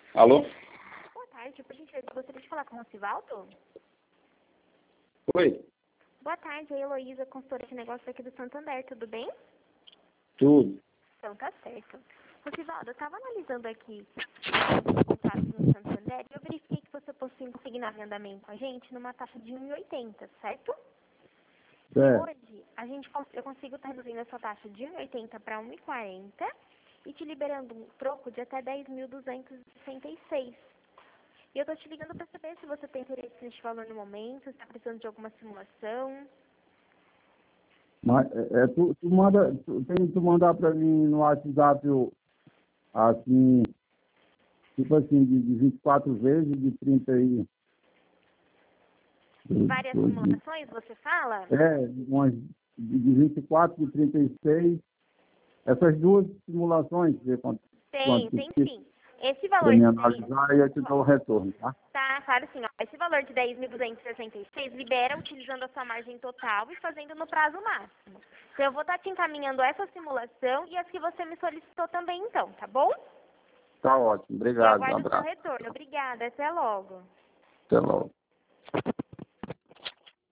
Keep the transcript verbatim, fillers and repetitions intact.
Alô? Boa tarde, por gentileza, eu gostaria de falar com o Rocivaldo? Oi? Boa tarde, a Heloísa, consultora de negócios aqui do Santander, tudo bem? Tudo. Então tá certo. Rocivaldo, eu estava analisando aqui os contratos no Santander e eu verifiquei que você possui um consignado em andamento com a gente numa taxa de um e oitenta, certo? E Certo. hoje a gente, cons- eu consigo estar reduzindo essa taxa de um e oitenta para um e quarenta e te liberando um troco de até dez mil duzentos e sessenta e seis. E eu tô te ligando para saber se você tem interesse neste valor no momento, se está precisando de alguma simulação. Mas é, é, tu, tu manda, tu, tem que tu mandar para mim no WhatsApp, o- assim, tipo assim, de, de vinte e quatro vezes, de trinta e... de- Várias de- simulações, você fala? É, umas de de vinte e quatro, de trinta e seis, essas duas simulações, ver quanto, Tem, quanto tem que sim. Esse para valor me de dez, analisar e eu te dou o retorno, tá? tá, claro sim, ó. Esse valor de dez mil duzentos e sessenta e seis libera utilizando a sua margem total e fazendo no prazo máximo. Então eu vou estar te encaminhando essa simulação e as que você me solicitou também então, tá bom? Tá ótimo, E obrigado, um aguardo o seu abraço. retorno. Obrigada, até logo. Até logo.